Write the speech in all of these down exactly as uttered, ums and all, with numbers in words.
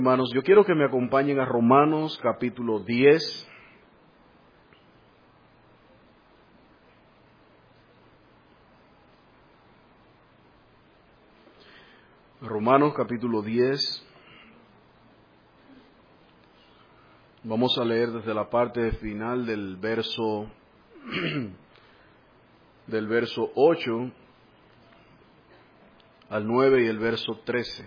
Hermanos, yo quiero que me acompañen a Romanos capítulo diez. Romanos capítulo diez. Vamos a leer desde la parte final del verso del verso ocho al nueve y el verso trece.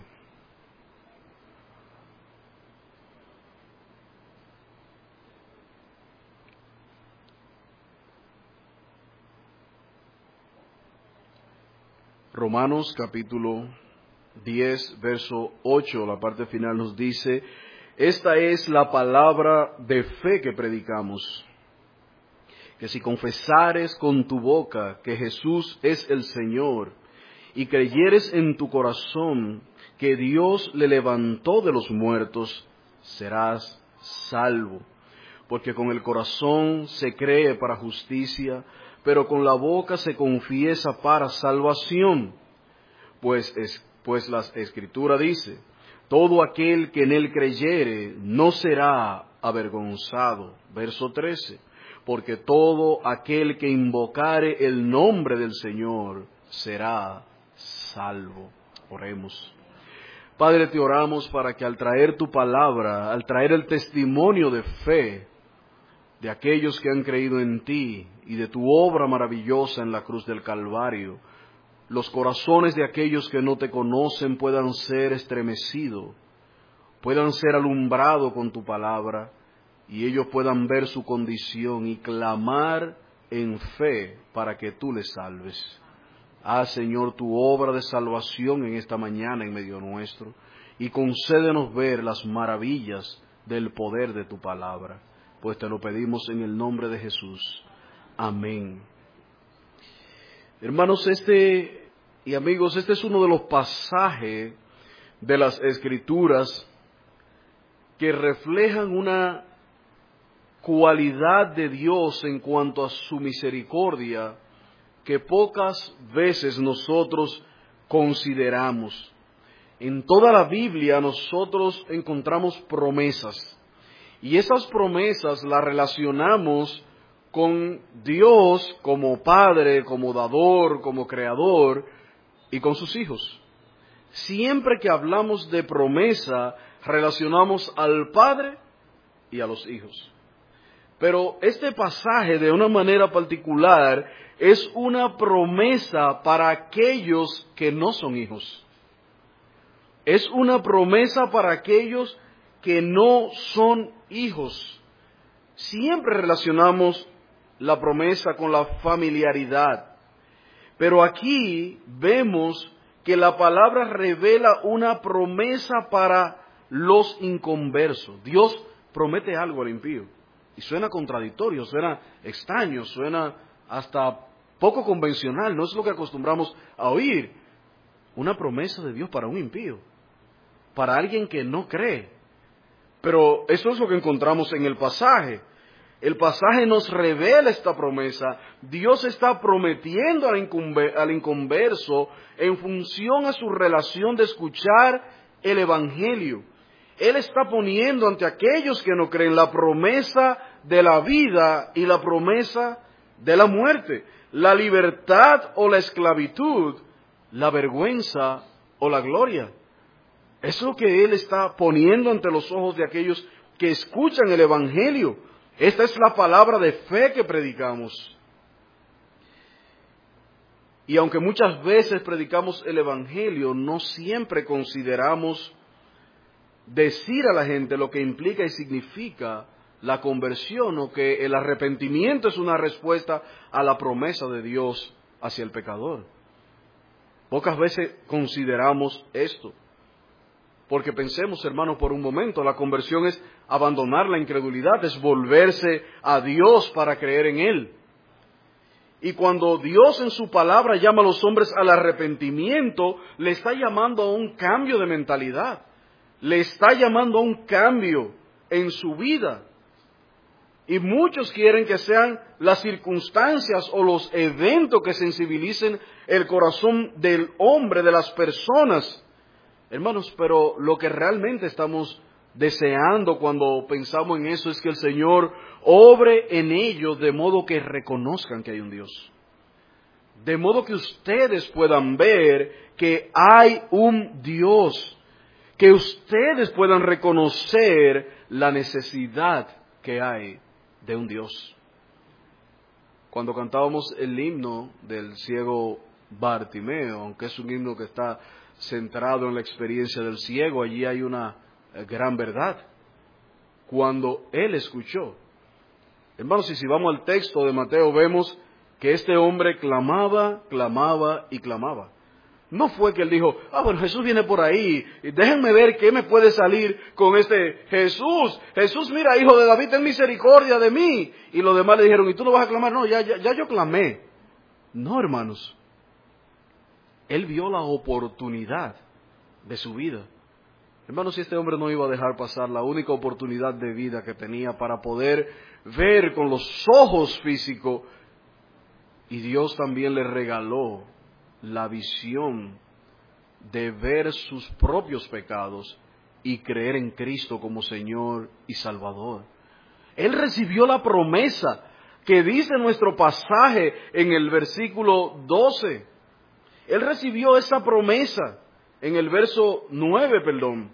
Romanos capítulo diez, verso ocho, la parte final nos dice: esta es la palabra de fe que predicamos, que si confesares con tu boca que Jesús es el Señor, y creyeres en tu corazón que Dios le levantó de los muertos, serás salvo. Porque con el corazón se cree para justicia, pero con la boca se confiesa para salvación. Pues, es, pues la Escritura dice: todo aquel que en él creyere no será avergonzado. Verso trece. Porque todo aquel que invocare el nombre del Señor será salvo. Oremos. Padre, te oramos para que al traer tu palabra, al traer el testimonio de fe de aquellos que han creído en ti y de tu obra maravillosa en la cruz del Calvario, los corazones de aquellos que no te conocen puedan ser estremecidos, puedan ser alumbrados con tu palabra, y ellos puedan ver su condición y clamar en fe para que tú les salves. Haz, Señor, tu obra de salvación en esta mañana en medio nuestro, y concédenos ver las maravillas del poder de tu palabra, pues te lo pedimos en el nombre de Jesús. Amén. Hermanos, este y amigos, este es uno de los pasajes de las Escrituras que reflejan una cualidad de Dios en cuanto a su misericordia que pocas veces nosotros consideramos. En toda la Biblia nosotros encontramos promesas, y esas promesas las relacionamos con Dios como Padre, como Dador, como Creador, y con sus hijos. Siempre que hablamos de promesa, relacionamos al Padre y a los hijos. Pero este pasaje, de una manera particular, es una promesa para aquellos que no son hijos. Es una promesa para aquellos que no son hijos. Siempre relacionamos la promesa con la familiaridad. Pero aquí vemos que la palabra revela una promesa para los inconversos. Dios promete algo al impío. Y suena contradictorio, suena extraño, suena hasta poco convencional. No es lo que acostumbramos a oír. Una promesa de Dios para un impío, para alguien que no cree. Pero eso es lo que encontramos en el pasaje. El pasaje nos revela esta promesa. Dios está prometiendo al, incumbe, al inconverso en función a su relación de escuchar el Evangelio. Él está poniendo ante aquellos que no creen la promesa de la vida y la promesa de la muerte, la libertad o la esclavitud, la vergüenza o la gloria. Eso es lo que Él está poniendo ante los ojos de aquellos que escuchan el Evangelio. Esta es la palabra de fe que predicamos. Y aunque muchas veces predicamos el Evangelio, no siempre consideramos decir a la gente lo que implica y significa la conversión, o que el arrepentimiento es una respuesta a la promesa de Dios hacia el pecador. Pocas veces consideramos esto. Porque pensemos, hermanos, por un momento, la conversión es abandonar la incredulidad, es volverse a Dios para creer en Él. Y cuando Dios en su palabra llama a los hombres al arrepentimiento, le está llamando a un cambio de mentalidad. Le está llamando a un cambio en su vida. Y muchos quieren que sean las circunstancias o los eventos que sensibilicen el corazón del hombre, de las personas, Hermanos, pero lo que realmente estamos deseando cuando pensamos en eso es que el Señor obre en ellos de modo que reconozcan que hay un Dios. De modo que ustedes puedan ver que hay un Dios. Que ustedes puedan reconocer la necesidad que hay de un Dios. Cuando cantábamos el himno del ciego Bartimeo, aunque es un himno que está centrado en la experiencia del ciego, allí hay una gran verdad. Cuando él escuchó, hermanos, y si vamos al texto de Mateo, vemos que este hombre clamaba, clamaba y clamaba. No fue que él dijo, ah, bueno, Jesús viene por ahí, déjenme ver qué me puede salir con este Jesús. Jesús, mira, hijo de David, ten misericordia de mí. Y los demás le dijeron, ¿y tú no vas a clamar? No, ya, ya, ya yo clamé. No, hermanos. Él vio la oportunidad de su vida. Hermanos, si este hombre no iba a dejar pasar la única oportunidad de vida que tenía para poder ver con los ojos físicos, y Dios también le regaló la visión de ver sus propios pecados y creer en Cristo como Señor y Salvador. Él recibió la promesa que dice nuestro pasaje en el versículo doce. Él recibió esa promesa en el verso nueve, perdón.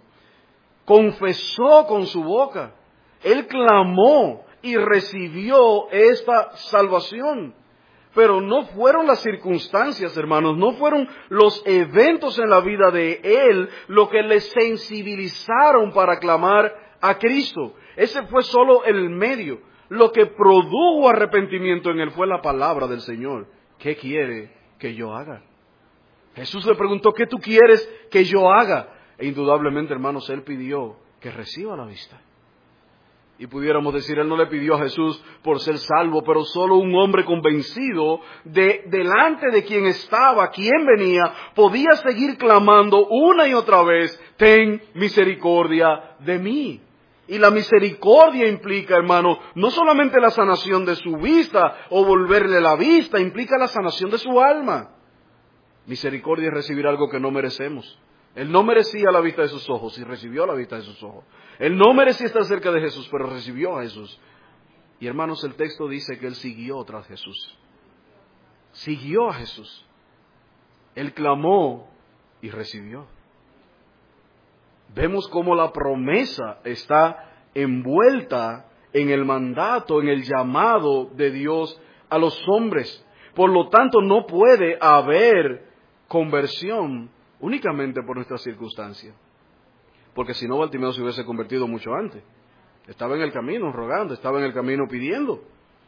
Confesó con su boca. Él clamó y recibió esta salvación. Pero no fueron las circunstancias, hermanos, no fueron los eventos en la vida de él lo que le sensibilizaron para clamar a Cristo. Ese fue solo el medio. Lo que produjo arrepentimiento en él fue la palabra del Señor. ¿Qué quiere que yo haga? Jesús le preguntó, ¿qué tú quieres que yo haga? E indudablemente, hermanos, él pidió que reciba la vista. Y pudiéramos decir, él no le pidió a Jesús por ser salvo, pero solo un hombre convencido de delante de quien estaba, quien venía, podía seguir clamando una y otra vez, ten misericordia de mí. Y la misericordia implica, hermano, no solamente la sanación de su vista o volverle la vista, implica la sanación de su alma. Misericordia es recibir algo que no merecemos. Él no merecía la vista de sus ojos y recibió la vista de sus ojos. Él no merecía estar cerca de Jesús, pero recibió a Jesús. Y hermanos, el texto dice que él siguió tras Jesús. Siguió a Jesús. Él clamó y recibió. Vemos cómo la promesa está envuelta en el mandato, en el llamado de Dios a los hombres. Por lo tanto, no puede haber conversión únicamente por nuestra circunstancia. Porque si no, Bartimeo se hubiese convertido mucho antes. Estaba en el camino rogando, estaba en el camino pidiendo.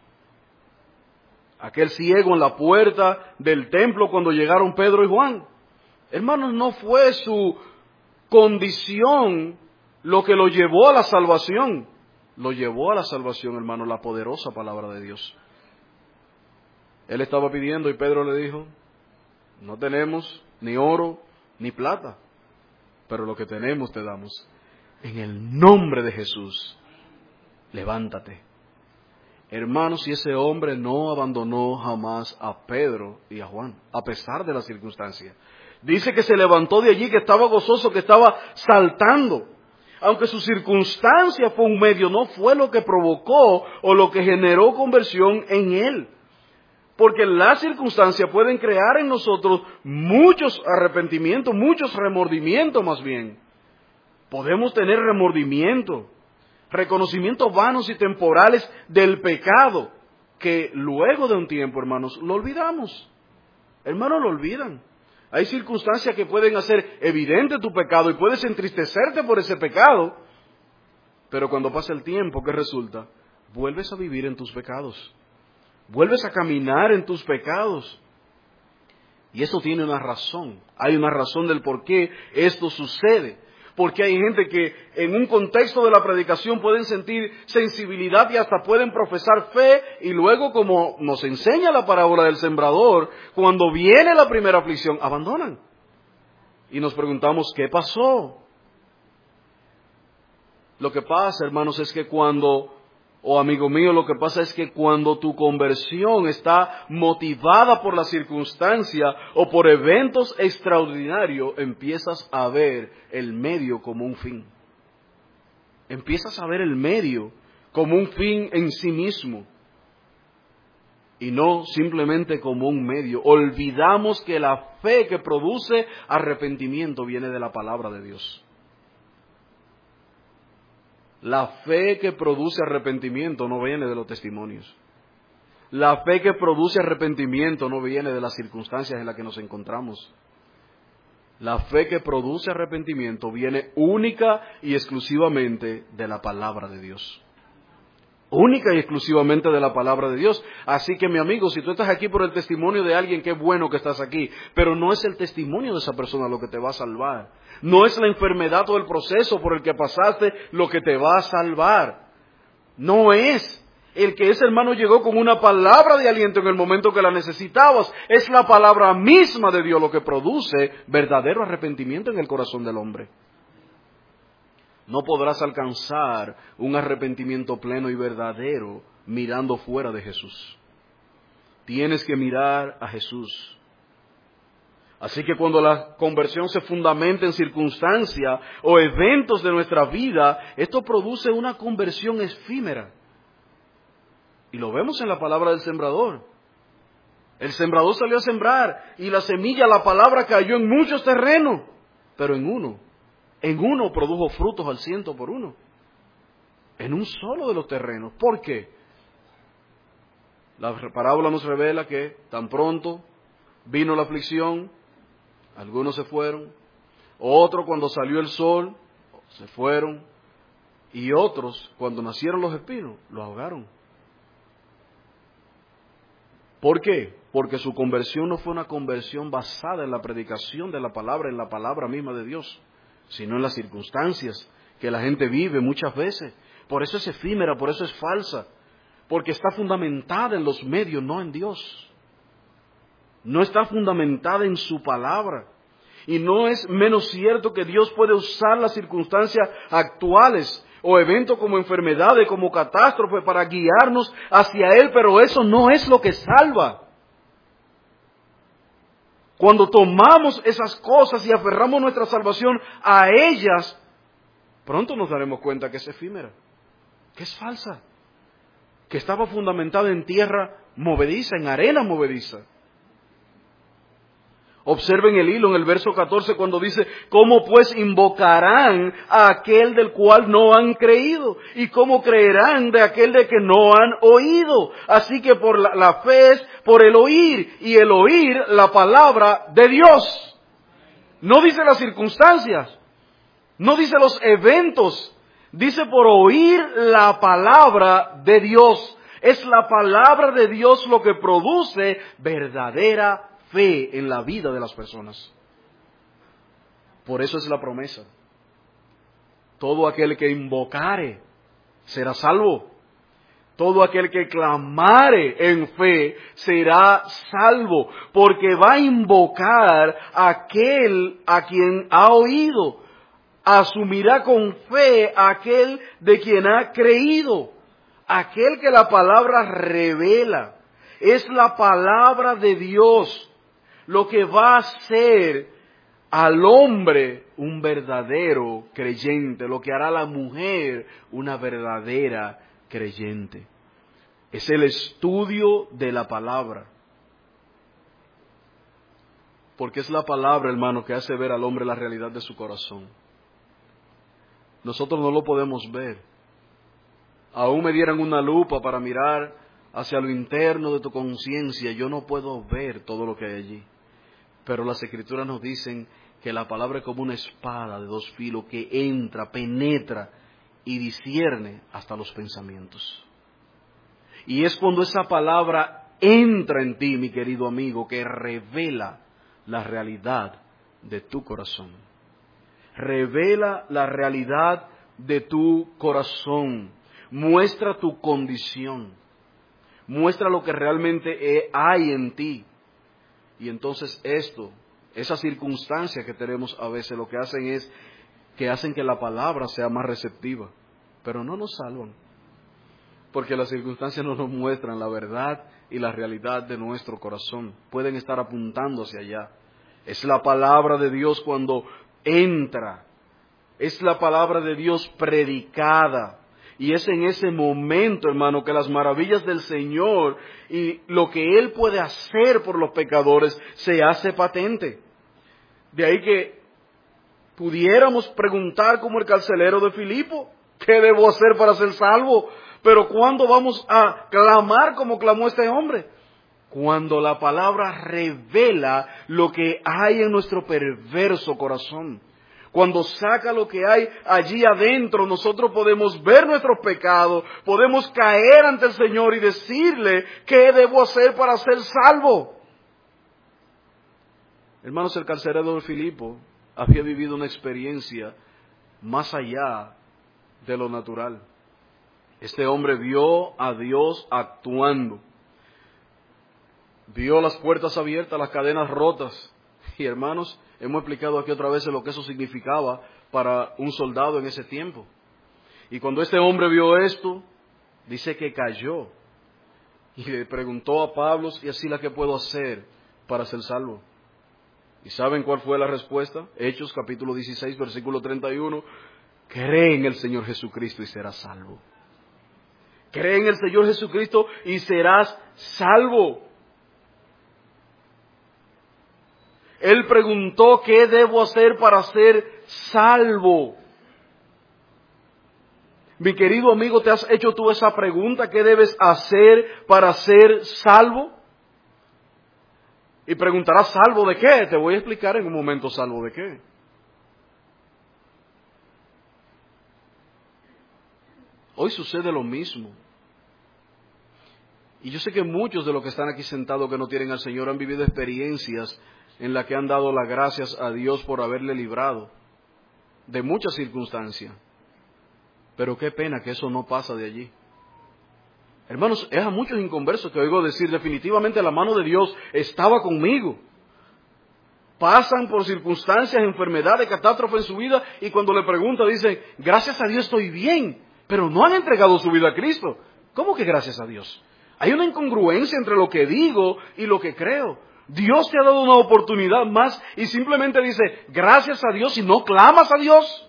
Aquel ciego en la puerta del templo cuando llegaron Pedro y Juan. Hermanos, no fue su condición lo que lo llevó a la salvación. Lo llevó a la salvación, hermano, la poderosa palabra de Dios. Él estaba pidiendo y Pedro le dijo, no tenemos ni oro ni plata, pero lo que tenemos te damos. En el nombre de Jesús, levántate. Hermanos, y ese hombre no abandonó jamás a Pedro y a Juan, a pesar de las circunstancias. Dice que se levantó de allí, que estaba gozoso, que estaba saltando. Aunque su circunstancia fue un medio, no fue lo que provocó o lo que generó conversión en él. Porque las circunstancias pueden crear en nosotros muchos arrepentimientos, muchos remordimientos más bien. Podemos tener remordimiento, reconocimientos vanos y temporales del pecado, que luego de un tiempo, hermanos, lo olvidamos. Hermanos, lo olvidan. Hay circunstancias que pueden hacer evidente tu pecado y puedes entristecerte por ese pecado, pero cuando pasa el tiempo, ¿qué resulta? Vuelves a vivir en tus pecados. Vuelves a caminar en tus pecados. Y eso tiene una razón. Hay una razón del por qué esto sucede. Porque hay gente que en un contexto de la predicación pueden sentir sensibilidad y hasta pueden profesar fe. Y luego, como nos enseña la parábola del sembrador, cuando viene la primera aflicción, abandonan. Y nos preguntamos, ¿qué pasó? Lo que pasa, hermanos, es que cuando Oh, amigo mío, lo que pasa es que cuando tu conversión está motivada por la circunstancia o por eventos extraordinarios, empiezas a ver el medio como un fin. Empiezas a ver el medio como un fin en sí mismo y no simplemente como un medio. Olvidamos que la fe que produce arrepentimiento viene de la palabra de Dios. La fe que produce arrepentimiento no viene de los testimonios. La fe que produce arrepentimiento no viene de las circunstancias en las que nos encontramos. La fe que produce arrepentimiento viene única y exclusivamente de la palabra de Dios. Única y exclusivamente de la palabra de Dios. Así que, mi amigo, si tú estás aquí por el testimonio de alguien, qué bueno que estás aquí. Pero no es el testimonio de esa persona lo que te va a salvar. No es la enfermedad o el proceso por el que pasaste lo que te va a salvar. No es. El que ese hermano llegó con una palabra de aliento en el momento que la necesitabas. Es la palabra misma de Dios lo que produce verdadero arrepentimiento en el corazón del hombre. No podrás alcanzar un arrepentimiento pleno y verdadero mirando fuera de Jesús. Tienes que mirar a Jesús. Así que cuando la conversión se fundamenta en circunstancias o eventos de nuestra vida, esto produce una conversión efímera. Y lo vemos en la palabra del sembrador. El sembrador salió a sembrar y la semilla, la palabra, cayó en muchos terrenos, pero en uno. En uno produjo frutos al ciento por uno. En un solo de los terrenos. ¿Por qué? La parábola nos revela que tan pronto vino la aflicción, algunos se fueron, otros cuando salió el sol, se fueron, y otros cuando nacieron los espinos, los ahogaron. ¿Por qué? Porque su conversión no fue una conversión basada en la predicación de la palabra, en la palabra misma de Dios, sino en las circunstancias que la gente vive muchas veces. Por eso es efímera, por eso es falsa, porque está fundamentada en los medios, no en Dios. No está fundamentada en su palabra. Y no es menos cierto que Dios puede usar las circunstancias actuales o eventos como enfermedades, como catástrofes para guiarnos hacia Él, pero eso no es lo que salva. Cuando tomamos esas cosas y aferramos nuestra salvación a ellas, pronto nos daremos cuenta que es efímera, que es falsa, que estaba fundamentada en tierra movediza, en arena movediza. Observen el hilo en el verso catorce cuando dice, ¿cómo pues invocarán a aquel del cual no han creído? ¿Y cómo creerán de aquel de que no han oído? Así que por la, la fe es por el oír, y el oír la palabra de Dios. No dice las circunstancias, no dice los eventos, dice por oír la palabra de Dios. Es la palabra de Dios lo que produce verdadera fe en la vida de las personas. Por eso es la promesa. Todo aquel que invocare será salvo. Todo aquel que clamare en fe será salvo, porque va a invocar a aquel a quien ha oído. Asumirá con fe a aquel de quien ha creído. Aquel que la palabra revela. Es la palabra de Dios lo que va a hacer al hombre un verdadero creyente, lo que hará a la mujer una verdadera creyente. Es el estudio de la palabra. Porque es la palabra, hermano, que hace ver al hombre la realidad de su corazón. Nosotros no lo podemos ver. Aún me dieran una lupa para mirar hacia lo interno de tu conciencia, yo no puedo ver todo lo que hay allí. Pero las Escrituras nos dicen que la palabra es como una espada de dos filos que entra, penetra y discierne hasta los pensamientos. Y es cuando esa palabra entra en ti, mi querido amigo, que revela la realidad de tu corazón. Revela la realidad de tu corazón. Muestra tu condición. Muestra lo que realmente hay en ti. Y entonces esto, esas circunstancias que tenemos a veces, lo que hacen es que hacen que la palabra sea más receptiva, pero no nos salvan. Porque las circunstancias no nos muestran la verdad y la realidad de nuestro corazón. Pueden estar apuntando hacia allá. Es la palabra de Dios cuando entra. Es la palabra de Dios predicada. Y es en ese momento, hermano, que las maravillas del Señor y lo que Él puede hacer por los pecadores se hace patente. De ahí que pudiéramos preguntar como el carcelero de Filipo, ¿qué debo hacer para ser salvo? Pero ¿cuándo vamos a clamar como clamó este hombre? Cuando la palabra revela lo que hay en nuestro perverso corazón. Cuando saca lo que hay allí adentro, nosotros podemos ver nuestros pecados, podemos caer ante el Señor y decirle, ¿qué debo hacer para ser salvo? Hermanos, el carcelero de Filipo había vivido una experiencia más allá de lo natural. Este hombre vio a Dios actuando. Vio las puertas abiertas, las cadenas rotas. Y hermanos, hemos explicado aquí otra vez lo que eso significaba para un soldado en ese tiempo. Y cuando este hombre vio esto, dice que cayó. Y le preguntó a Pablo, ¿y así la que puedo hacer para ser salvo? ¿Y saben cuál fue la respuesta? Hechos capítulo dieciséis, versículo treinta y uno. Cree en el Señor Jesucristo y serás salvo. Cree en el Señor Jesucristo y serás salvo. Él preguntó, ¿qué debo hacer para ser salvo? Mi querido amigo, ¿te has hecho tú esa pregunta? ¿Qué debes hacer para ser salvo? Y preguntarás, ¿salvo de qué? Te voy a explicar en un momento, ¿salvo de qué? Hoy sucede lo mismo. Y yo sé que muchos de los que están aquí sentados que no tienen al Señor han vivido experiencias en las que han dado las gracias a Dios por haberle librado de muchas circunstancias. Pero qué pena que eso no pasa de allí. Hermanos, es a muchos inconversos que oigo decir, definitivamente la mano de Dios estaba conmigo. Pasan por circunstancias, enfermedades, catástrofes en su vida y cuando le preguntan dicen, gracias a Dios estoy bien, pero no han entregado su vida a Cristo. ¿Cómo que gracias a Dios? Hay una incongruencia entre lo que digo y lo que creo. Dios te ha dado una oportunidad más y simplemente dice, gracias a Dios y no clamas a Dios.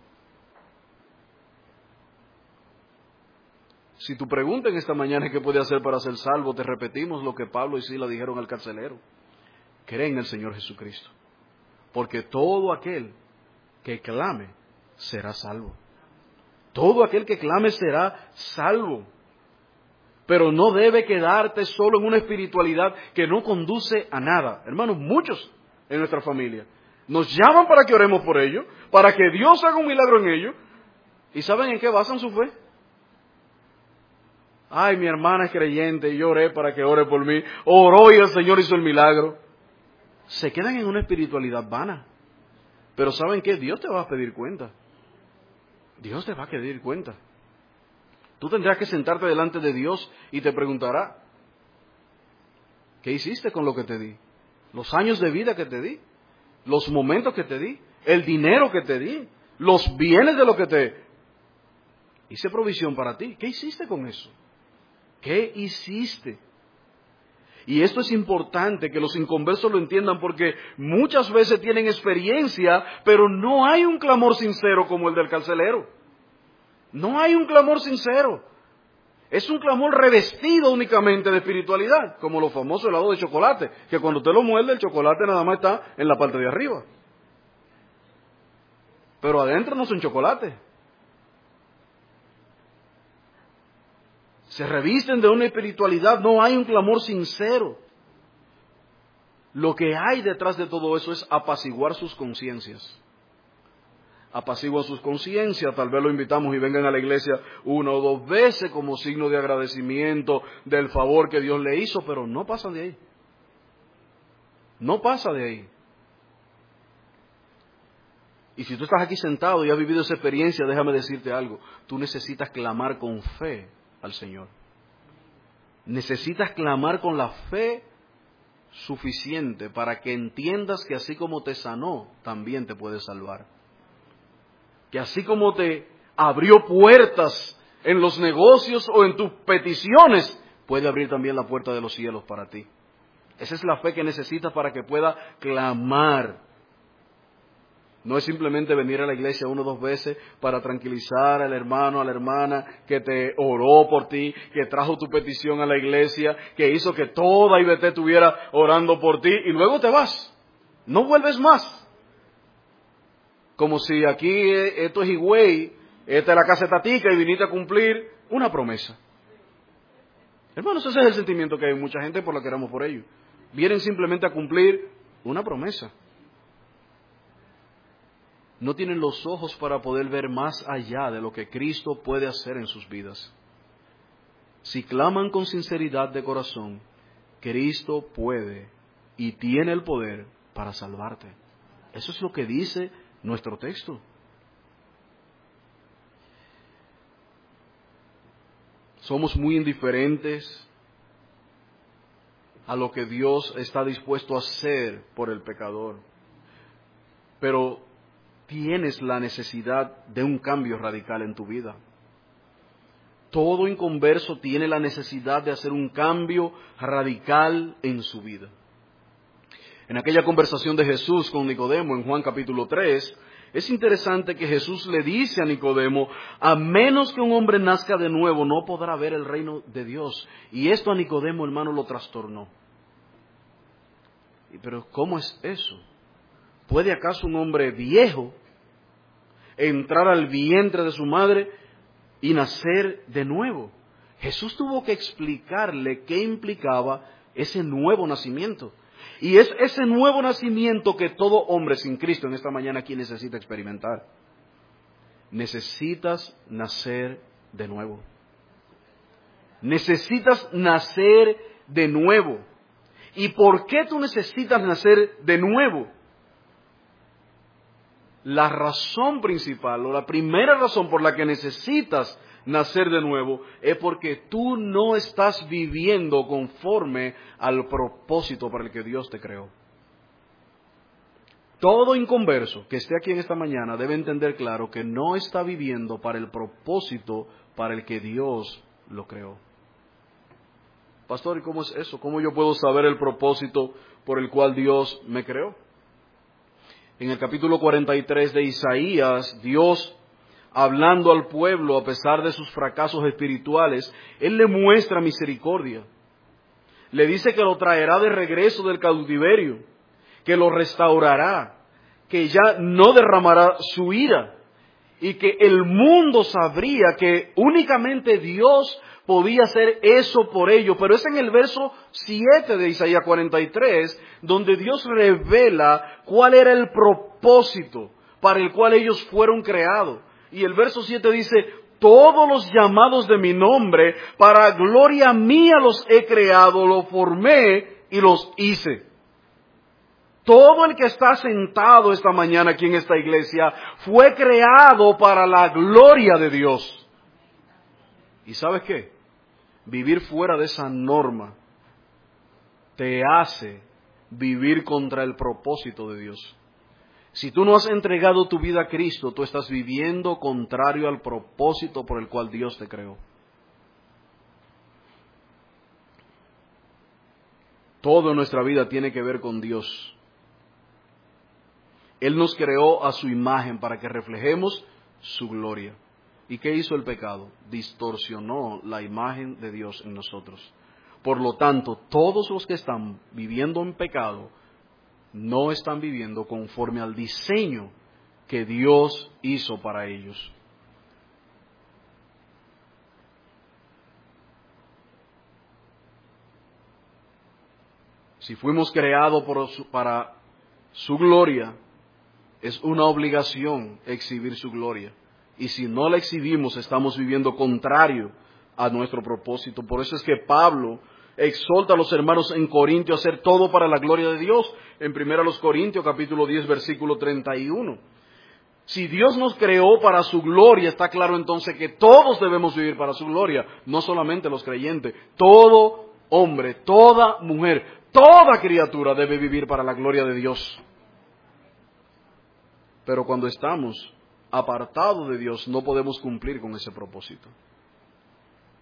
Si tu pregunta en esta mañana es qué puede hacer para ser salvo, te repetimos lo que Pablo y Sila dijeron al carcelero. Cree en el Señor Jesucristo, porque todo aquel que clame será salvo. Todo aquel que clame será salvo. Pero no debe quedarte solo en una espiritualidad que no conduce a nada. Hermanos, muchos en nuestra familia nos llaman para que oremos por ellos, para que Dios haga un milagro en ellos. ¿Y saben en qué basan su fe? Ay, mi hermana es creyente y yo oré para que ore por mí. Oró y el Señor hizo el milagro. Se quedan en una espiritualidad vana. Pero ¿saben qué? Dios te va a pedir cuenta. Dios te va a pedir cuenta. Tú tendrás que sentarte delante de Dios y te preguntará, ¿qué hiciste con lo que te di? Los años de vida que te di, los momentos que te di, el dinero que te di, los bienes de lo que te hice provisión para ti. ¿Qué hiciste con eso? ¿Qué hiciste? Y esto es importante que los inconversos lo entiendan porque muchas veces tienen experiencia, pero no hay un clamor sincero como el del carcelero. No hay un clamor sincero. Es un clamor revestido únicamente de espiritualidad, como los famosos helados de chocolate, que cuando usted lo muerde el chocolate nada más está en la parte de arriba. Pero adentro no son chocolate. Se revisten de una espiritualidad, no hay un clamor sincero. Lo que hay detrás de todo eso es apaciguar sus conciencias. Apaciguan sus conciencias, tal vez lo invitamos y vengan a la iglesia una o dos veces como signo de agradecimiento del favor que Dios le hizo, pero no pasan de ahí. No pasa de ahí. Y si tú estás aquí sentado y has vivido esa experiencia, déjame decirte algo. Tú necesitas clamar con fe al Señor. Necesitas clamar con la fe suficiente para que entiendas que así como te sanó, también te puede salvar. Que así como te abrió puertas en los negocios o en tus peticiones, puede abrir también la puerta de los cielos para ti. Esa es la fe que necesitas para que pueda clamar. No es simplemente venir a la iglesia una o dos veces para tranquilizar al hermano, a la hermana que te oró por ti, que trajo tu petición a la iglesia, que hizo que toda I B T estuviera orando por ti y luego te vas. No vuelves más. Como si aquí esto es Higüey, esta es la casa de Tatica y viniste a cumplir una promesa. Hermanos, ese es el sentimiento que hay mucha gente por la que oramos por ellos. Vienen simplemente a cumplir una promesa. No tienen los ojos para poder ver más allá de lo que Cristo puede hacer en sus vidas. Si claman con sinceridad de corazón, Cristo puede y tiene el poder para salvarte. Eso es lo que dice nuestro texto. Somos muy indiferentes a lo que Dios está dispuesto a hacer por el pecador. Pero tienes la necesidad de un cambio radical en tu vida. Todo inconverso tiene la necesidad de hacer un cambio radical en su vida. En aquella conversación de Jesús con Nicodemo en Juan capítulo tres, es interesante que Jesús le dice a Nicodemo, a menos que un hombre nazca de nuevo, no podrá ver el reino de Dios. Y esto a Nicodemo, hermano, lo trastornó. Pero ¿cómo es eso? ¿Puede acaso un hombre viejo entrar al vientre de su madre y nacer de nuevo? Jesús tuvo que explicarle qué implicaba ese nuevo nacimiento. Y es ese nuevo nacimiento que todo hombre sin Cristo en esta mañana aquí necesita experimentar. Necesitas nacer de nuevo. Necesitas nacer de nuevo. ¿Y por qué tú necesitas nacer de nuevo? La razón principal o la primera razón por la que necesitas nacer de nuevo es porque tú no estás viviendo conforme al propósito para el que Dios te creó. Todo inconverso que esté aquí en esta mañana debe entender claro que no está viviendo para el propósito para el que Dios lo creó. Pastor, ¿y cómo es eso? ¿Cómo yo puedo saber el propósito por el cual Dios me creó? En el capítulo cuarenta y tres de Isaías, Dios, hablando al pueblo a pesar de sus fracasos espirituales, Él le muestra misericordia. Le dice que lo traerá de regreso del cautiverio, que lo restaurará, que ya no derramará su ira y que el mundo sabría que únicamente Dios podía hacer eso por ellos. Pero es en el verso siete de Isaías cuarenta y tres donde Dios revela cuál era el propósito para el cual ellos fueron creados. Y el verso siete dice, todos los llamados de mi nombre, para gloria mía los he creado, los formé y los hice. Todo el que está sentado esta mañana aquí en esta iglesia fue creado para la gloria de Dios. ¿Y sabes qué? Vivir fuera de esa norma te hace vivir contra el propósito de Dios. Si tú no has entregado tu vida a Cristo, tú estás viviendo contrario al propósito por el cual Dios te creó. Todo en nuestra vida tiene que ver con Dios. Él nos creó a su imagen para que reflejemos su gloria. ¿Y qué hizo el pecado? Distorsionó la imagen de Dios en nosotros. Por lo tanto, todos los que están viviendo en pecado no están viviendo conforme al diseño que Dios hizo para ellos. Si fuimos creados por su, para su gloria, es una obligación exhibir su gloria. Y si no la exhibimos, estamos viviendo contrario a nuestro propósito. Por eso es que Pablo exhorta a los hermanos en Corintio a hacer todo para la gloria de Dios. En primera los Corintios, capítulo diez, versículo treinta y uno. Si Dios nos creó para su gloria, está claro entonces que todos debemos vivir para su gloria. No solamente los creyentes. Todo hombre, toda mujer, toda criatura debe vivir para la gloria de Dios. Pero cuando estamos apartados de Dios, no podemos cumplir con ese propósito.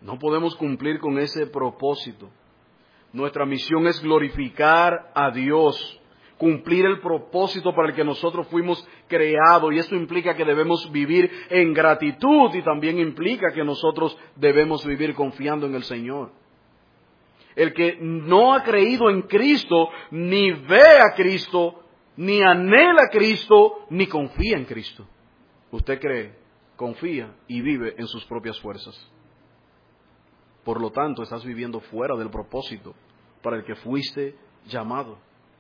No podemos cumplir con ese propósito. Nuestra misión es glorificar a Dios, cumplir el propósito para el que nosotros fuimos creados, y eso implica que debemos vivir en gratitud y también implica que nosotros debemos vivir confiando en el Señor. El que no ha creído en Cristo, ni ve a Cristo, ni anhela a Cristo, ni confía en Cristo. Usted cree, confía y vive en sus propias fuerzas. Por lo tanto, estás viviendo fuera del propósito para el que fuiste llamado.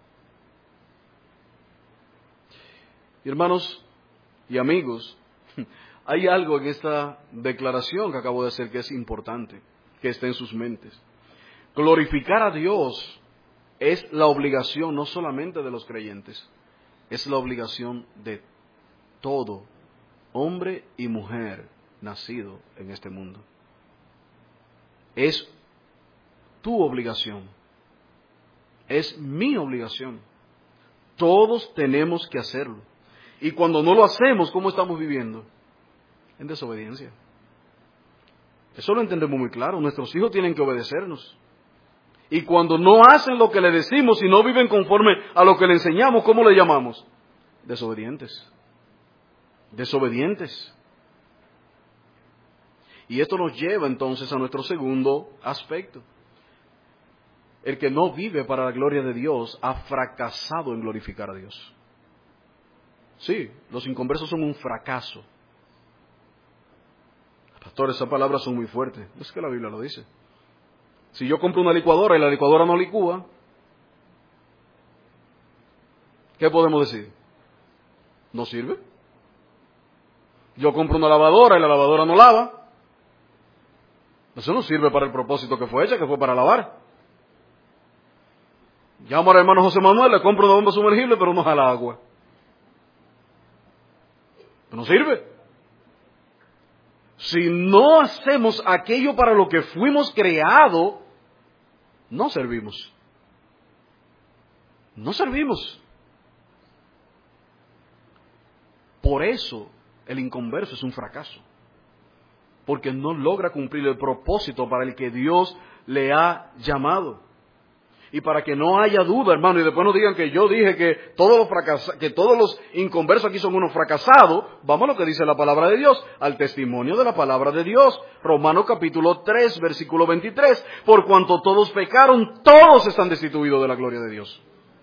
Y hermanos y amigos, hay algo en esta declaración que acabo de hacer que es importante, que esté en sus mentes. Glorificar a Dios es la obligación no solamente de los creyentes, es la obligación de todo hombre y mujer nacido en este mundo. Es tu obligación, es mi obligación. Todos tenemos que hacerlo. Y cuando no lo hacemos, ¿cómo estamos viviendo? En desobediencia. Eso lo entendemos muy claro. Nuestros hijos tienen que obedecernos. Y cuando no hacen lo que le decimos y no viven conforme a lo que le enseñamos, ¿cómo le llamamos? Desobedientes. Desobedientes. Y esto nos lleva entonces a nuestro segundo aspecto. El que no vive para la gloria de Dios ha fracasado en glorificar a Dios. Sí, los inconversos son un fracaso. Pastor, esas palabras son muy fuertes. Es que la Biblia lo dice. Si yo compro una licuadora y la licuadora no licúa, ¿qué podemos decir? ¿No sirve? Yo compro una lavadora y la lavadora no lava. Eso no sirve para el propósito que fue hecha, que fue para lavar. Llamo al hermano José Manuel, le compro una bomba sumergible, pero no jala agua. No sirve. Si no hacemos aquello para lo que fuimos creados, no servimos. No servimos. Por eso el inconverso es un fracaso. Porque no logra cumplir el propósito para el que Dios le ha llamado. Y para que no haya duda, hermano, y después no digan que yo dije que todos los fracasa- que todos los inconversos aquí son unos fracasados, vamos a lo que dice la palabra de Dios, al testimonio de la palabra de Dios. Romanos capítulo tres, versículo veintitrés. Por cuanto todos pecaron, todos están destituidos de la gloria de Dios.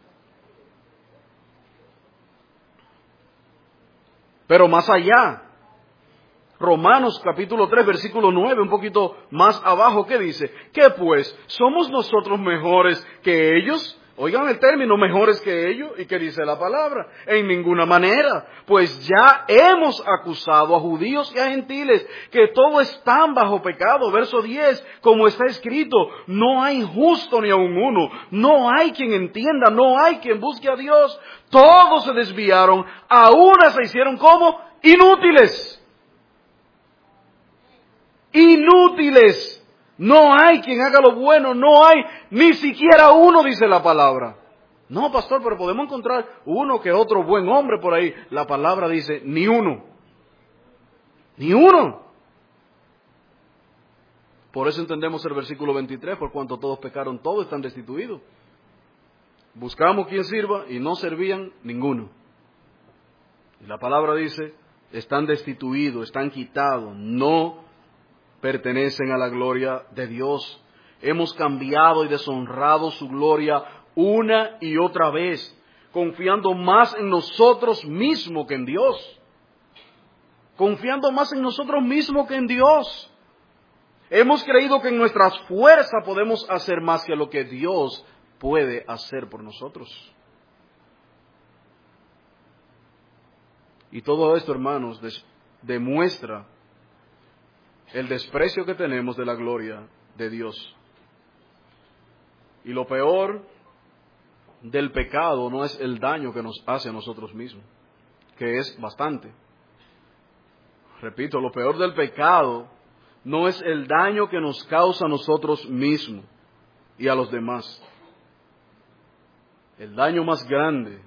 Pero más allá, Romanos capítulo tres, versículo nueve, un poquito más abajo, ¿qué dice? ¿Qué pues? ¿Somos nosotros mejores que ellos? Oigan el término, mejores que ellos. ¿Y qué dice la palabra? En ninguna manera. Pues ya hemos acusado a judíos y a gentiles que todos están bajo pecado. Verso diez, como está escrito, no hay justo ni aun uno. No hay quien entienda, no hay quien busque a Dios. Todos se desviaron, a una se hicieron como inútiles. Inútiles. No hay quien haga lo bueno, no hay ni siquiera uno, dice la palabra. No, pastor, pero podemos encontrar uno que otro buen hombre por ahí. La palabra dice, ni uno. Ni uno. Por eso entendemos el versículo veintitrés, por cuanto todos pecaron, todos están destituidos. Buscamos quien sirva y no servían ninguno. Y la palabra dice, están destituidos, están quitados, no pertenecen a la gloria de Dios. Hemos cambiado y deshonrado su gloria una y otra vez, confiando más en nosotros mismos que en Dios. Confiando más en nosotros mismos que en Dios. Hemos creído que en nuestras fuerzas podemos hacer más que lo que Dios puede hacer por nosotros. Y todo esto, hermanos, des- demuestra el desprecio que tenemos de la gloria de Dios. Y lo peor del pecado no es el daño que nos hace a nosotros mismos, que es bastante. Repito, lo peor del pecado no es el daño que nos causa a nosotros mismos y a los demás. El daño más grande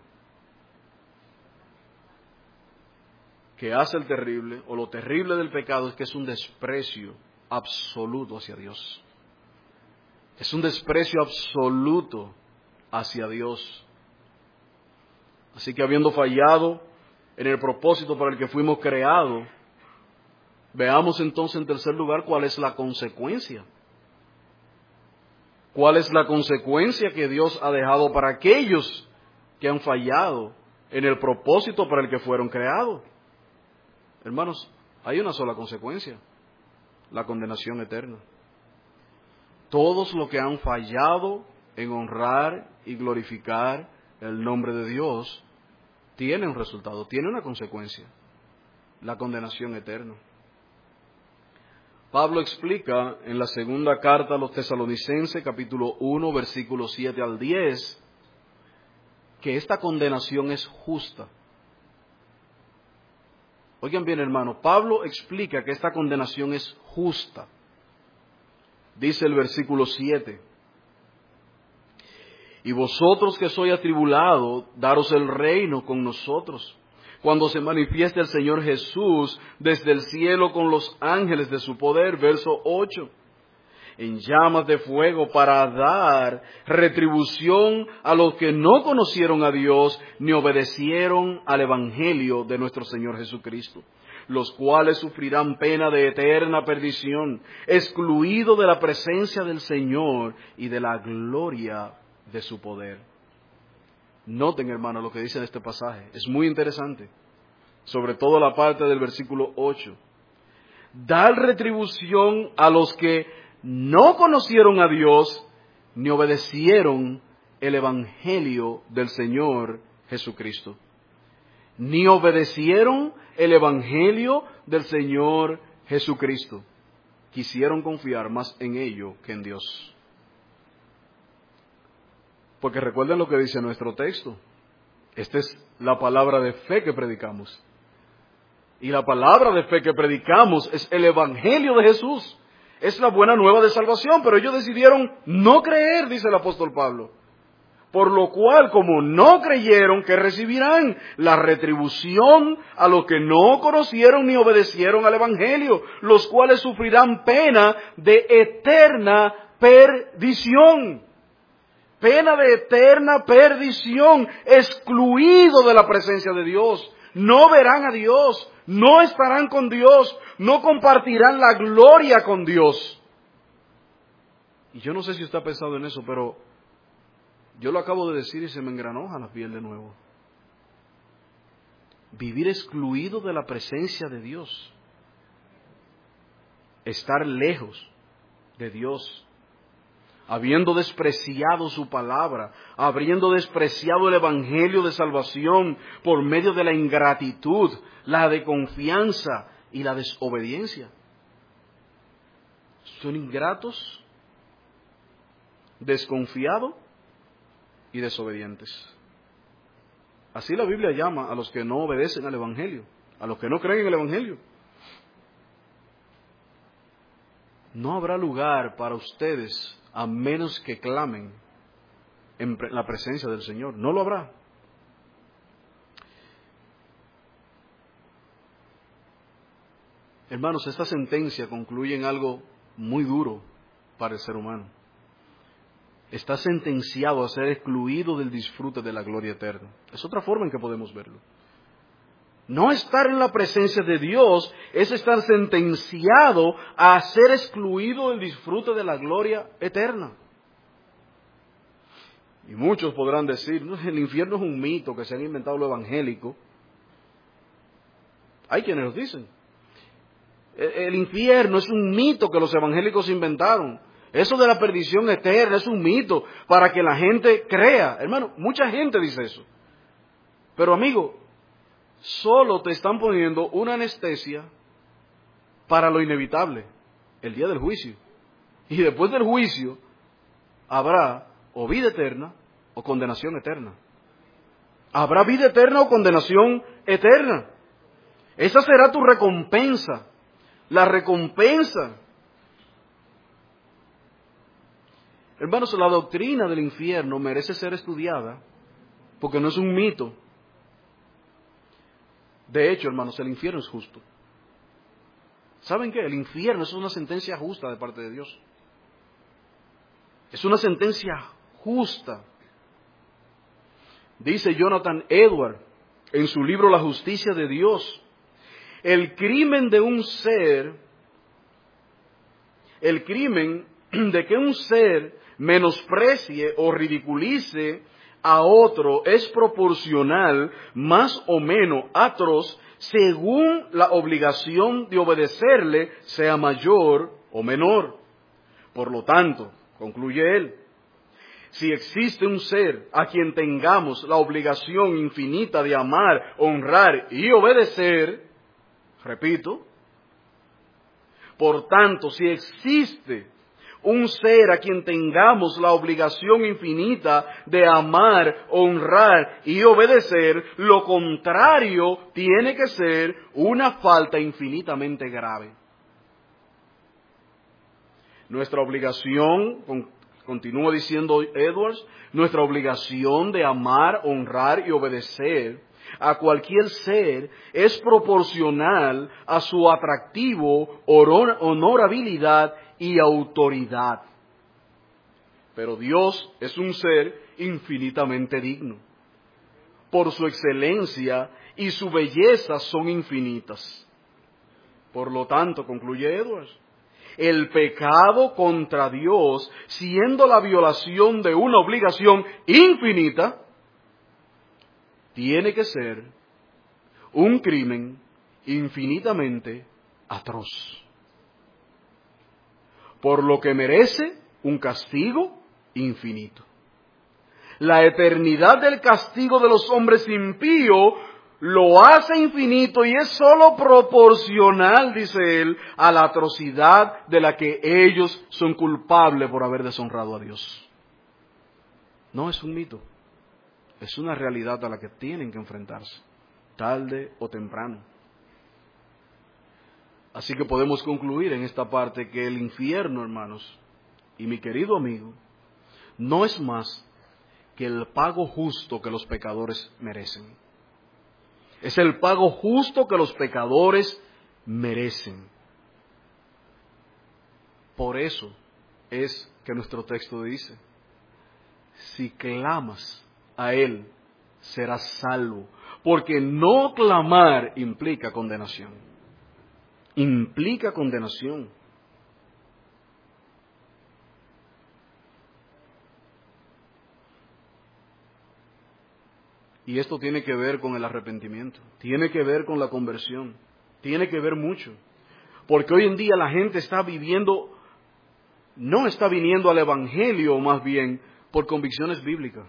que hace el terrible, o lo terrible del pecado, es que es un desprecio absoluto hacia Dios. Es un desprecio absoluto hacia Dios. Así que habiendo fallado en el propósito para el que fuimos creados, veamos entonces en tercer lugar cuál es la consecuencia. ¿Cuál es la consecuencia que Dios ha dejado para aquellos que han fallado en el propósito para el que fueron creados? Hermanos, hay una sola consecuencia: la condenación eterna. Todos los que han fallado en honrar y glorificar el nombre de Dios tienen un resultado, tienen una consecuencia: la condenación eterna. Pablo explica en la segunda carta a los Tesalonicenses, capítulo uno, versículos siete al diez, que esta condenación es justa. Oigan bien, hermano, Pablo explica que esta condenación es justa. Dice el versículo siete: y vosotros que sois atribulados, daros el reino con nosotros, cuando se manifieste el Señor Jesús desde el cielo con los ángeles de su poder. Verso ocho. En llamas de fuego, para dar retribución a los que no conocieron a Dios ni obedecieron al Evangelio de nuestro Señor Jesucristo, los cuales sufrirán pena de eterna perdición, excluidos de la presencia del Señor y de la gloria de su poder. Noten, hermano, lo que dice en este pasaje. Es muy interesante. Sobre todo la parte del versículo ocho. Dar retribución a los que no conocieron a Dios ni obedecieron el Evangelio del Señor Jesucristo. Ni obedecieron el Evangelio del Señor Jesucristo. Quisieron confiar más en ello que en Dios. Porque recuerden lo que dice nuestro texto. Esta es la palabra de fe que predicamos. Y la palabra de fe que predicamos es el Evangelio de Jesús. Es la buena nueva de salvación, pero ellos decidieron no creer, dice el apóstol Pablo. Por lo cual, como no creyeron, que recibirán la retribución a los que no conocieron ni obedecieron al Evangelio, los cuales sufrirán pena de eterna perdición. Pena de eterna perdición, excluido de la presencia de Dios. No verán a Dios, no estarán con Dios, no compartirán la gloria con Dios. Y yo no sé si usted ha pensado en eso, pero yo lo acabo de decir y se me engranoja la piel de nuevo. Vivir excluido de la presencia de Dios. Estar lejos de Dios. Habiendo despreciado su palabra, habiendo despreciado el Evangelio de salvación por medio de la ingratitud, la desconfianza y la desobediencia. Son ingratos, desconfiados y desobedientes. Así la Biblia llama a los que no obedecen al Evangelio, a los que no creen en el Evangelio. No habrá lugar para ustedes a menos que clamen en la presencia del Señor. No lo habrá. Hermanos, esta sentencia concluye en algo muy duro para el ser humano. Está sentenciado a ser excluido del disfrute de la gloria eterna. Es otra forma en que podemos verlo. No estar en la presencia de Dios es estar sentenciado a ser excluido del disfrute de la gloria eterna. Y muchos podrán decir, no, el infierno es un mito que se han inventado los evangélicos. Hay quienes lo dicen. El infierno es un mito que los evangélicos inventaron. Eso de la perdición eterna es un mito para que la gente crea. Hermano, mucha gente dice eso. Pero amigo, solo te están poniendo una anestesia para lo inevitable, el día del juicio. Y después del juicio habrá o vida eterna o condenación eterna. Habrá vida eterna o condenación eterna. Esa será tu recompensa. La recompensa. Hermanos, la doctrina del infierno merece ser estudiada porque no es un mito. De hecho, hermanos, el infierno es justo. ¿Saben qué? El infierno es una sentencia justa de parte de Dios. Es una sentencia justa. Dice Jonathan Edwards en su libro La justicia de Dios, el crimen de un ser, el crimen de que un ser menosprecie o ridiculice a otro es proporcional, más o menos atroz, según la obligación de obedecerle sea mayor o menor. Por lo tanto, concluye él, si existe un ser a quien tengamos la obligación infinita de amar, honrar y obedecer, repito, por tanto, si existe un ser a quien tengamos la obligación infinita de amar, honrar y obedecer, lo contrario tiene que ser una falta infinitamente grave. Nuestra obligación, continúa diciendo Edwards, nuestra obligación de amar, honrar y obedecer a cualquier ser es proporcional a su atractivo, honor, honorabilidad y autoridad. Pero Dios es un ser infinitamente digno. Por su excelencia y su belleza son infinitas. Por lo tanto, concluye Edwards, el pecado contra Dios, siendo la violación de una obligación infinita, tiene que ser un crimen infinitamente atroz, por lo que merece un castigo infinito. La eternidad del castigo de los hombres impíos lo hace infinito y es sólo proporcional, dice él, a la atrocidad de la que ellos son culpables por haber deshonrado a Dios. No es un mito, es una realidad a la que tienen que enfrentarse, tarde o temprano. Así que podemos concluir en esta parte que el infierno, hermanos, y mi querido amigo, no es más que el pago justo que los pecadores merecen. Es el pago justo que los pecadores merecen. Por eso es que nuestro texto dice, si clamas a Él, serás salvo. Porque no clamar implica condenación. Implica condenación. Y esto tiene que ver con el arrepentimiento, tiene que ver con la conversión, tiene que ver mucho. Porque hoy en día la gente está viviendo, no está viniendo al Evangelio más bien por convicciones bíblicas.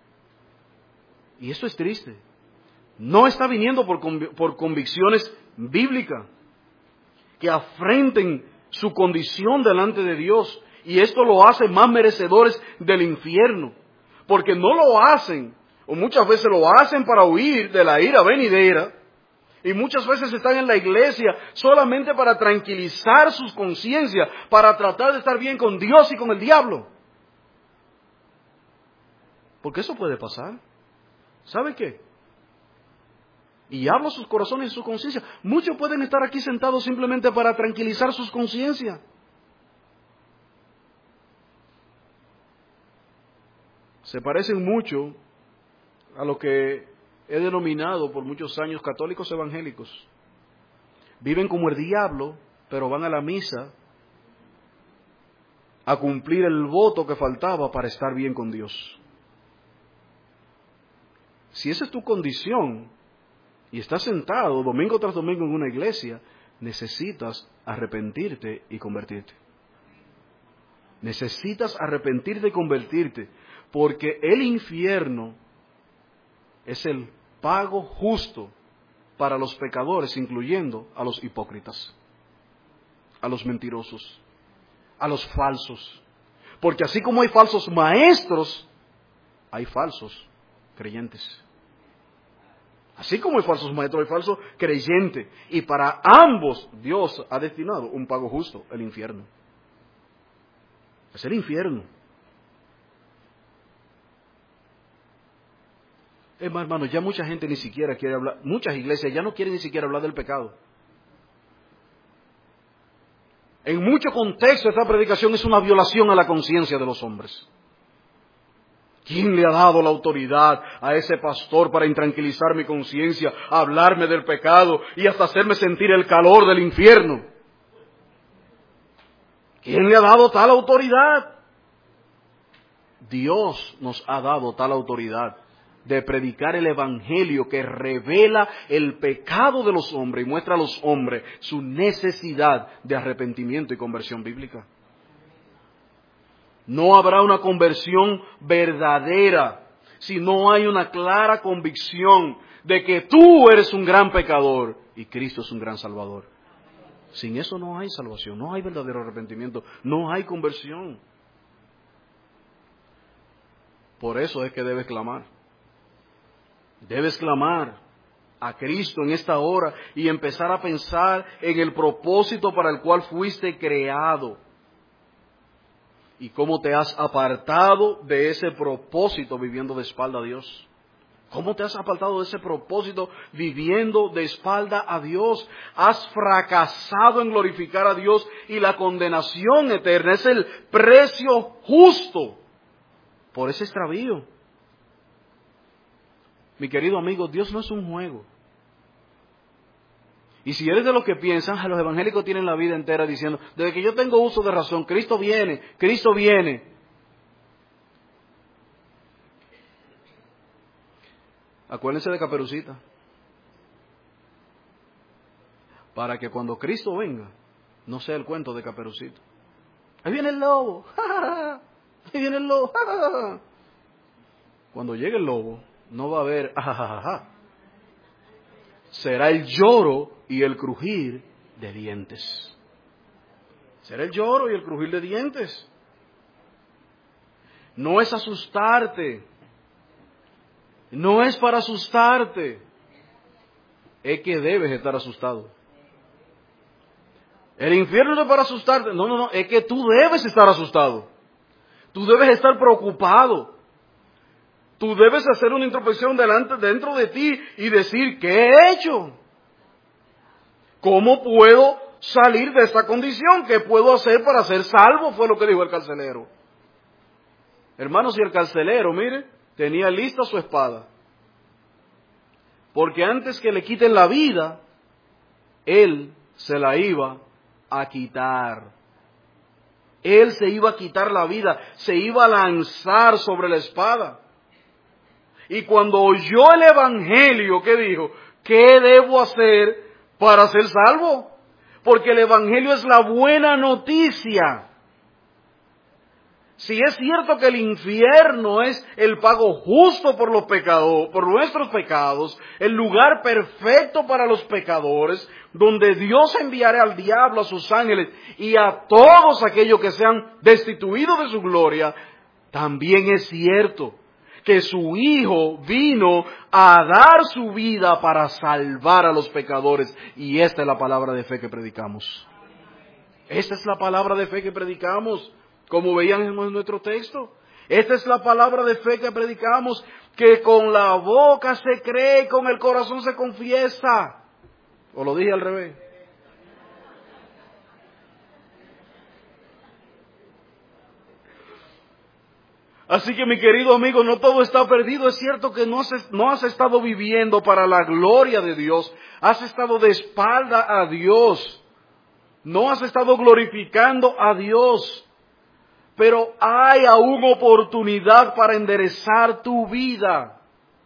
Y eso es triste. No está viniendo por, por convicciones bíblicas que afrenten su condición delante de Dios. Y esto lo hace más merecedores del infierno. Porque no lo hacen, o muchas veces lo hacen para huir de la ira venidera, y muchas veces están en la iglesia solamente para tranquilizar sus conciencias, para tratar de estar bien con Dios y con el diablo. Porque eso puede pasar. ¿Sabe qué? Y hablo sus corazones y su conciencia. Muchos pueden estar aquí sentados simplemente para tranquilizar sus conciencias. Se parecen mucho a lo que he denominado por muchos años católicos evangélicos. Viven como el diablo, pero van a la misa a cumplir el voto que faltaba para estar bien con Dios. Si esa es tu condición y estás sentado domingo tras domingo en una iglesia, necesitas arrepentirte y convertirte. Necesitas arrepentirte y convertirte, porque el infierno es el pago justo para los pecadores, incluyendo a los hipócritas, a los mentirosos, a los falsos. Porque así como hay falsos maestros, hay falsos creyentes. Así como hay falsos maestros, hay falsos creyentes. Y para ambos Dios ha destinado un pago justo, el infierno. Es el infierno. Es más, hermano, ya mucha gente ni siquiera quiere hablar, muchas iglesias ya no quieren ni siquiera hablar del pecado. En mucho contexto esta predicación es una violación a la conciencia de los hombres. ¿Quién le ha dado la autoridad a ese pastor para intranquilizar mi conciencia, hablarme del pecado y hasta hacerme sentir el calor del infierno? ¿Quién le ha dado tal autoridad? Dios nos ha dado tal autoridad de predicar el evangelio que revela el pecado de los hombres y muestra a los hombres su necesidad de arrepentimiento y conversión bíblica. No habrá una conversión verdadera si no hay una clara convicción de que tú eres un gran pecador y Cristo es un gran salvador. Sin eso no hay salvación, no hay verdadero arrepentimiento, no hay conversión. Por eso es que debes clamar. Debes clamar a Cristo en esta hora y empezar a pensar en el propósito para el cual fuiste creado. Y cómo te has apartado de ese propósito viviendo de espalda a Dios. ¿Cómo te has apartado de ese propósito viviendo de espalda a Dios? Has fracasado en glorificar a Dios y la condenación eterna es el precio justo por ese extravío. Mi querido amigo, Dios no es un juego. Y si eres de los que piensan, los evangélicos tienen la vida entera diciendo, desde que yo tengo uso de razón, Cristo viene, Cristo viene. Acuérdense de Caperucita. Para que cuando Cristo venga, no sea el cuento de Caperucita. Ahí viene el lobo. Ahí viene el lobo. Cuando llegue el lobo, no va a haber ajajaja. Será el lloro y el crujir de dientes. Será el lloro y el crujir de dientes. No es asustarte. No es para asustarte. Es que debes estar asustado. El infierno no es para asustarte. No, no, no. Es que tú debes estar asustado. Tú debes estar preocupado. Tú debes hacer una introspección delante, dentro de ti y decir, ¿qué he hecho? ¿Cómo puedo salir de esta condición? ¿Qué puedo hacer para ser salvo? Fue lo que dijo el carcelero. Hermanos, y el carcelero, mire, tenía lista su espada. Porque antes que le quiten la vida, él se la iba a quitar. Él se iba a quitar la vida, se iba a lanzar sobre la espada. Y cuando oyó el evangelio, ¿qué dijo? ¿Qué debo hacer para ser salvo? Porque el evangelio es la buena noticia. Si es cierto que el infierno es el pago justo por los pecados, por nuestros pecados, el lugar perfecto para los pecadores, donde Dios enviará al diablo, a sus ángeles y a todos aquellos que sean destituidos de su gloria, también es cierto que su Hijo vino a dar su vida para salvar a los pecadores. Y esta es la palabra de fe que predicamos. Esta es la palabra de fe que predicamos, como veían en nuestro texto. Esta es la palabra de fe que predicamos, que con la boca se cree y con el corazón se confiesa. ¿O lo dije al revés? Así que mi querido amigo, no todo está perdido. Es cierto que no has, no has estado viviendo para la gloria de Dios. Has estado de espalda a Dios. No has estado glorificando a Dios. Pero hay aún oportunidad para enderezar tu vida.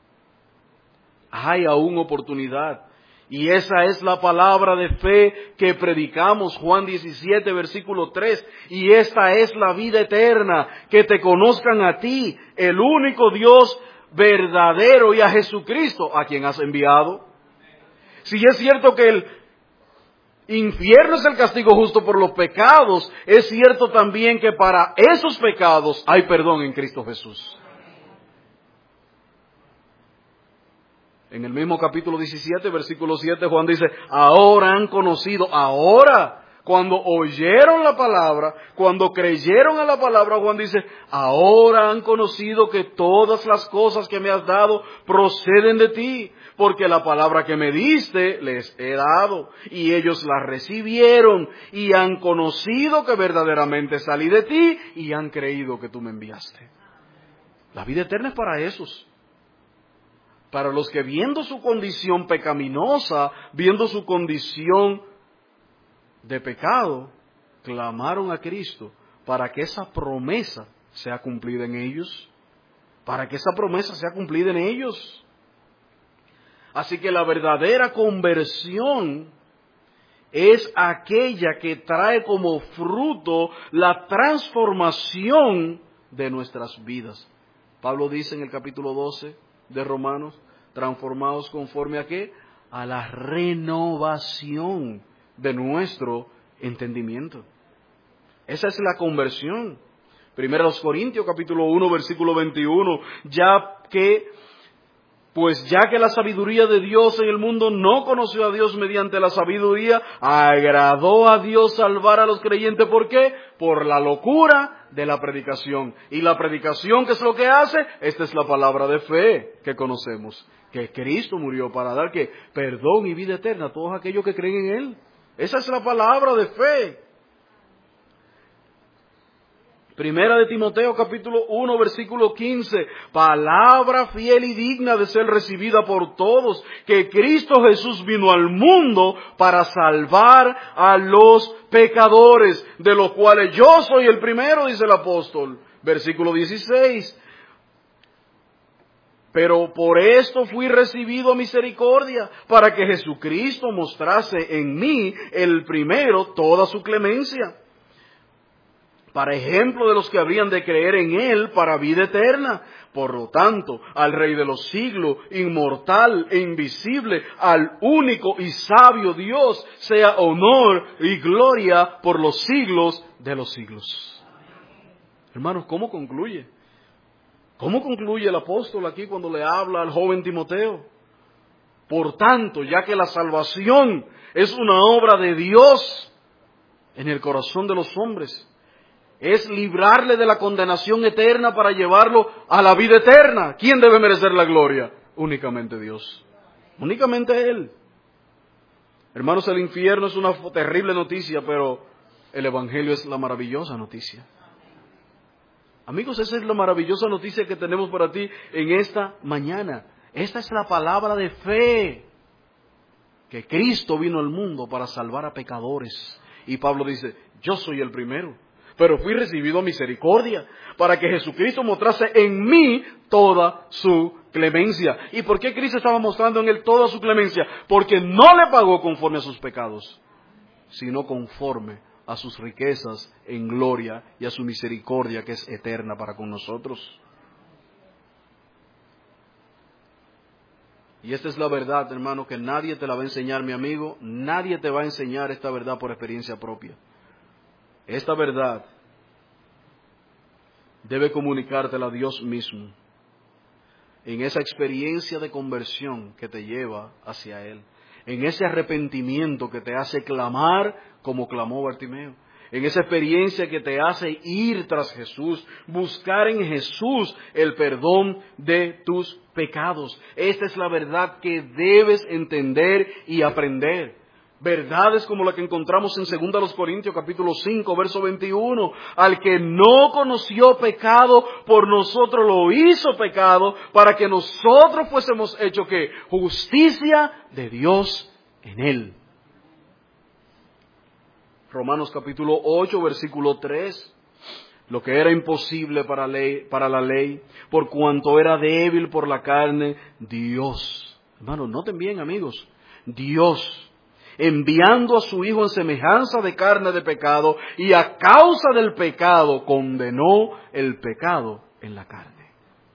Hay aún oportunidad. Y esa es la palabra de fe que predicamos, Juan diecisiete, versículo tres. Y esta es la vida eterna, que te conozcan a ti, el único Dios verdadero, y a Jesucristo, a quien has enviado. Si es cierto que el infierno es el castigo justo por los pecados, es cierto también que para esos pecados hay perdón en Cristo Jesús. En el mismo capítulo diecisiete, versículo siete, Juan dice, ahora han conocido, ahora Cuando oyeron la palabra, cuando creyeron a la palabra, Juan dice, ahora han conocido que todas las cosas que me has dado proceden de ti, porque la palabra que me diste les he dado, y ellos la recibieron, y han conocido que verdaderamente salí de ti, y han creído que tú me enviaste. La vida eterna es para esos. Para los que viendo su condición pecaminosa, viendo su condición de pecado, clamaron a Cristo para que esa promesa sea cumplida en ellos, para que esa promesa sea cumplida en ellos. Así que la verdadera conversión es aquella que trae como fruto la transformación de nuestras vidas. Pablo dice en el capítulo doce de Romanos, transformados conforme a qué? A la renovación de nuestro entendimiento. Esa es la conversión. Primero los Corintios capítulo uno versículo veintiuno, ya que, pues ya que la sabiduría de Dios en el mundo no conoció a Dios mediante la sabiduría, agradó a Dios salvar a los creyentes. ¿Por qué? Por la locura de la predicación. Y la predicación, ¿qué es lo que hace? Esta es la palabra de fe que conocemos, que Cristo murió para dar que perdón y vida eterna a todos aquellos que creen en Él. Esa es la palabra de fe. Primera de Timoteo capítulo uno versículo quince, palabra fiel y digna de ser recibida por todos, que Cristo Jesús vino al mundo para salvar a los pecadores, de los cuales yo soy el primero, dice el apóstol. Versículo dieciséis, pero por esto fui recibido a misericordia, para que Jesucristo mostrase en mí el primero toda su clemencia, para ejemplo de los que habrían de creer en Él para vida eterna. Por lo tanto, al Rey de los siglos, inmortal e invisible, al único y sabio Dios, sea honor y gloria por los siglos de los siglos. Hermanos, ¿cómo concluye? ¿Cómo concluye el apóstol aquí cuando le habla al joven Timoteo? Por tanto, ya que la salvación es una obra de Dios en el corazón de los hombres, es librarle de la condenación eterna para llevarlo a la vida eterna. ¿Quién debe merecer la gloria? Únicamente Dios. Únicamente Él. Hermanos, el infierno es una terrible noticia, pero el Evangelio es la maravillosa noticia. Amigos, esa es la maravillosa noticia que tenemos para ti en esta mañana. Esta es la palabra de fe. Que Cristo vino al mundo para salvar a pecadores. Y Pablo dice, yo soy el primero, pero fui recibido a misericordia, para que Jesucristo mostrase en mí toda su clemencia. ¿Y por qué Cristo estaba mostrando en él toda su clemencia? Porque no le pagó conforme a sus pecados, sino conforme a sus riquezas en gloria y a su misericordia que es eterna para con nosotros. Y esta es la verdad, hermano, que nadie te la va a enseñar, mi amigo. Nadie te va a enseñar esta verdad por experiencia propia. Esta verdad debe comunicártela Dios mismo en esa experiencia de conversión que te lleva hacia Él, en ese arrepentimiento que te hace clamar como clamó Bartimeo, en esa experiencia que te hace ir tras Jesús, buscar en Jesús el perdón de tus pecados. Esta es la verdad que debes entender y aprender. Verdades como la que encontramos en segunda de Corintios capítulo cinco, verso veintiuno. Al que no conoció pecado, por nosotros lo hizo pecado, para que nosotros fuésemos hechos ¿qué? Justicia de Dios en Él. Romanos capítulo ocho, versículo tres. Lo que era imposible para, ley, para la ley, por cuanto era débil por la carne, Dios. Hermanos, noten bien, amigos. Dios, enviando a su Hijo en semejanza de carne de pecado, y a causa del pecado condenó el pecado en la carne.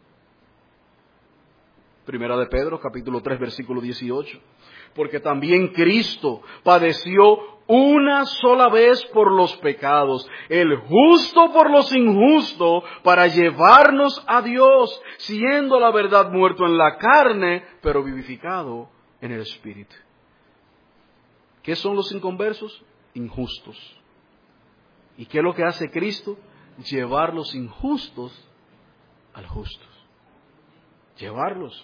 Primera de Pedro, capítulo tres, versículo dieciocho. Porque también Cristo padeció una sola vez por los pecados, el justo por los injustos, para llevarnos a Dios, siendo la verdad muerto en la carne, pero vivificado en el Espíritu. ¿Qué son los inconversos? injustos. ¿Y qué es lo que hace Cristo? Llevar los injustos al justo. Llevarlos.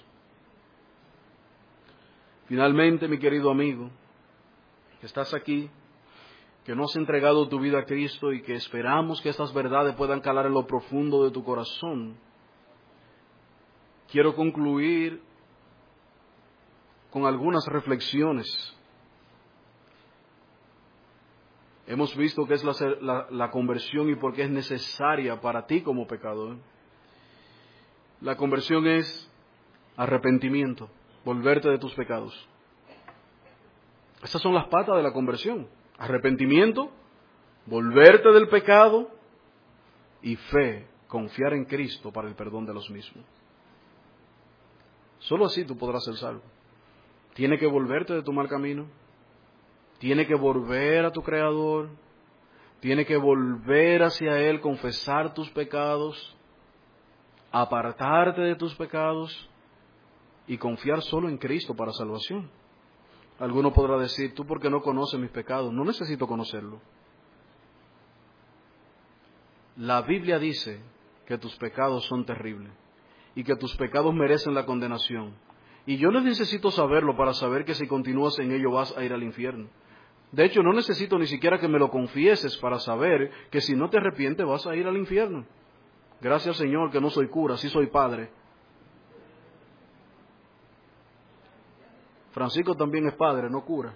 Finalmente, mi querido amigo, que estás aquí, que no has entregado tu vida a Cristo y que esperamos que estas verdades puedan calar en lo profundo de tu corazón, quiero concluir con algunas reflexiones. Hemos visto qué es la, la, la conversión y por qué es necesaria para ti como pecador. La conversión es arrepentimiento, volverte de tus pecados. Esas son las patas de la conversión. Arrepentimiento, volverte del pecado y fe, confiar en Cristo para el perdón de los mismos. Solo así tú podrás ser salvo. Tienes que volverte de tu mal camino. Tienes que volver a tu Creador. Tienes que volver hacia Él, confesar tus pecados, apartarte de tus pecados y confiar solo en Cristo para salvación. Alguno podrá decir, tú porque no conoces mis pecados. No necesito conocerlo. La Biblia dice que tus pecados son terribles y que tus pecados merecen la condenación. Y yo no necesito saberlo para saber que si continúas en ello vas a ir al infierno. De hecho, no necesito ni siquiera que me lo confieses para saber que si no te arrepientes vas a ir al infierno. Gracias, Señor, que no soy cura, sí soy padre. Francisco también es padre, no cura.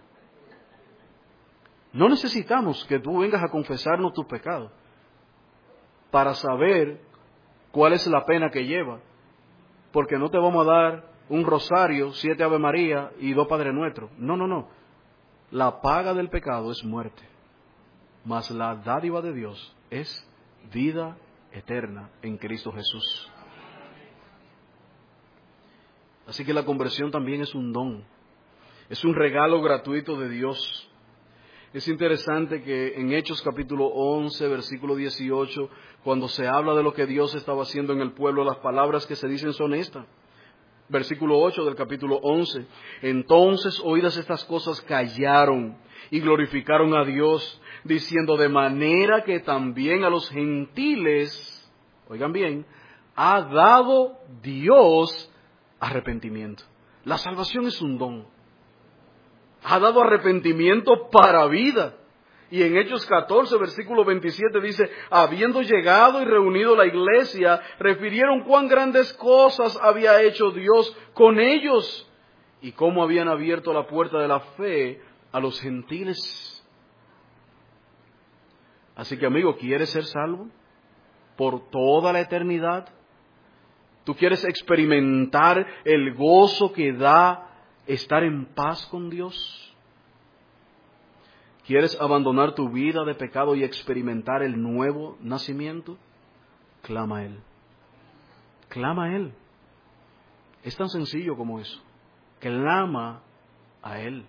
No necesitamos que tú vengas a confesarnos tus pecados para saber cuál es la pena que lleva. Porque no te vamos a dar un rosario, siete Ave María y dos Padre Nuestro. No, no, no. La paga del pecado es muerte, mas la dádiva de Dios es vida eterna en Cristo Jesús. Así que la conversión también es un don, es un regalo gratuito de Dios. Es interesante que en Hechos capítulo once, versículo dieciocho, cuando se habla de lo que Dios estaba haciendo en el pueblo, las palabras que se dicen son estas. Versículo ocho del capítulo once. Entonces, oídas estas cosas, callaron y glorificaron a Dios, diciendo, de manera que también a los gentiles, oigan bien, ha dado Dios arrepentimiento. La salvación es un don. Ha dado arrepentimiento para vida. Y en Hechos catorce, versículo veintisiete dice, habiendo llegado y reunido la iglesia, refirieron cuán grandes cosas había hecho Dios con ellos y cómo habían abierto la puerta de la fe a los gentiles. Así que, amigo, ¿quieres ser salvo por toda la eternidad? ¿Tú quieres experimentar el gozo que da estar en paz con Dios? ¿Quieres abandonar tu vida de pecado y experimentar el nuevo nacimiento? Clama a Él. Clama a Él. Es tan sencillo como eso. Clama a Él.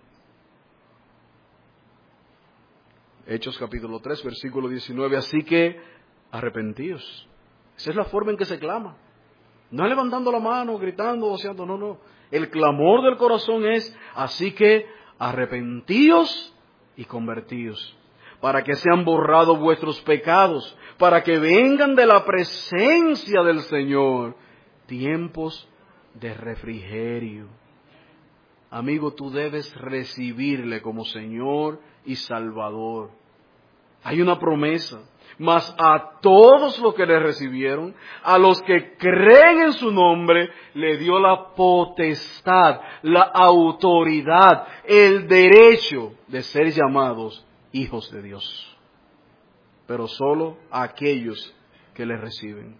Hechos capítulo tres, versículo diecinueve. Así que arrepentíos. Esa es la forma en que se clama. No es levantando la mano, gritando, voceando. No, no. El clamor del corazón es, así que arrepentíos y convertíos, para que sean borrados vuestros pecados, para que vengan de la presencia del Señor tiempos de refrigerio. Amigo, tú debes recibirle como Señor y Salvador. Hay una promesa, mas a todos los que le recibieron, a los que creen en su nombre, le dio la potestad, la autoridad, el derecho de ser llamados hijos de Dios. Pero solo a aquellos que le reciben.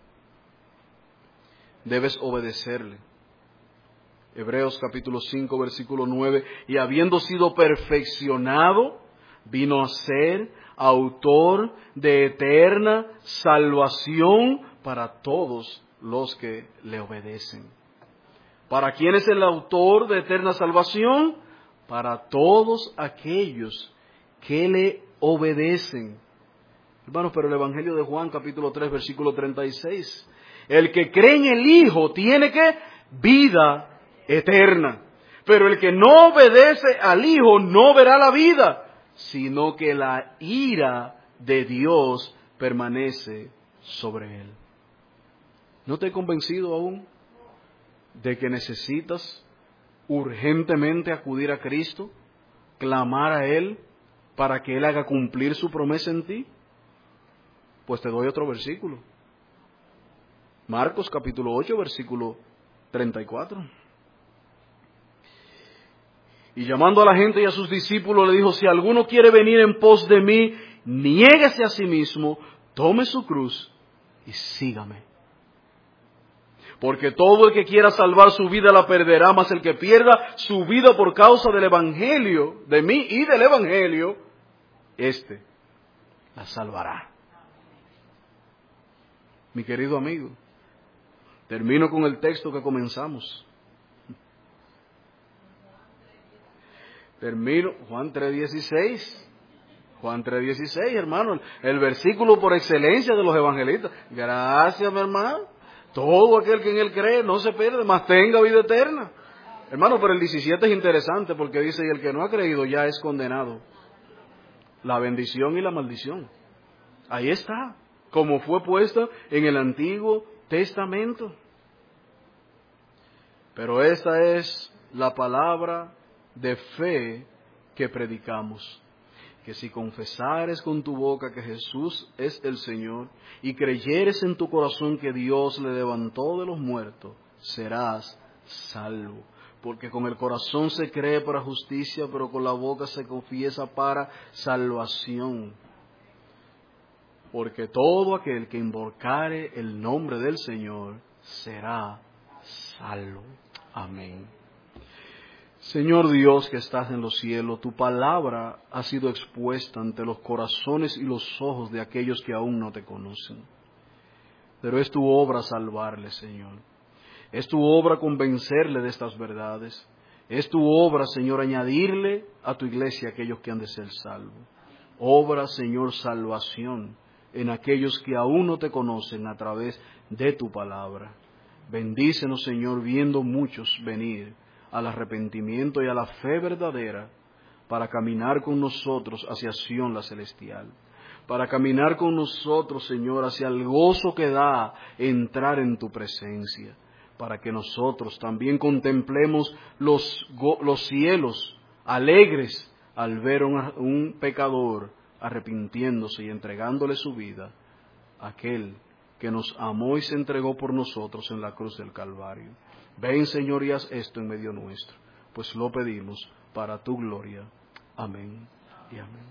Debes obedecerle. Hebreos capítulo cinco, versículo nueve, y habiendo sido perfeccionado, vino a ser autor de eterna salvación para todos los que le obedecen. ¿Para quién es el autor de eterna salvación? Para todos aquellos que le obedecen. Hermanos, pero el Evangelio de Juan capítulo tres, versículo treinta y seis. El que cree en el Hijo tiene que vida eterna. Pero el que no obedece al Hijo no verá la vida, sino que la ira de Dios permanece sobre él. ¿No te he convencido aún de que necesitas urgentemente acudir a Cristo, clamar a Él para que Él haga cumplir su promesa en ti? Pues te doy otro versículo. Marcos capítulo ocho, versículo treinta y cuatro. Y llamando a la gente y a sus discípulos le dijo: si alguno quiere venir en pos de mí, niéguese a sí mismo, tome su cruz y sígame. Porque todo el que quiera salvar su vida la perderá, mas el que pierda su vida por causa del Evangelio, de mí y del Evangelio, éste la salvará. Mi querido amigo, termino con el texto que comenzamos. Termino, Juan tres dieciséis. Juan tres dieciséis, hermano, el versículo por excelencia de los evangelistas. Gracias, mi hermano. Todo aquel que en él cree no se pierde, mas tenga vida eterna. Hermano, pero el diecisiete es interesante porque dice: y el que no ha creído ya es condenado. La bendición y la maldición. Ahí está, como fue puesta en el Antiguo Testamento. Pero esta es la palabra de fe que predicamos: que si confesares con tu boca que Jesús es el Señor y creyeres en tu corazón que Dios le levantó de los muertos, serás salvo. Porque con el corazón se cree para justicia, pero con la boca se confiesa para salvación. Porque todo aquel que invocare el nombre del Señor será salvo. Amén. Señor Dios que estás en los cielos, tu palabra ha sido expuesta ante los corazones y los ojos de aquellos que aún no te conocen. Pero es tu obra salvarles, Señor. Es tu obra convencerle de estas verdades. Es tu obra, Señor, añadirle a tu iglesia aquellos que han de ser salvos. Obra, Señor, salvación en aquellos que aún no te conocen a través de tu palabra. Bendícenos, Señor, viendo muchos venir al arrepentimiento y a la fe verdadera, para caminar con nosotros hacia Sión la celestial, para caminar con nosotros, Señor, hacia el gozo que da entrar en tu presencia, para que nosotros también contemplemos los, los cielos alegres al ver a un, un pecador arrepintiéndose y entregándole su vida a aquel que nos amó y se entregó por nosotros en la cruz del Calvario. Ven, Señor, y haz esto en medio nuestro, pues lo pedimos para tu gloria. Amén y amén.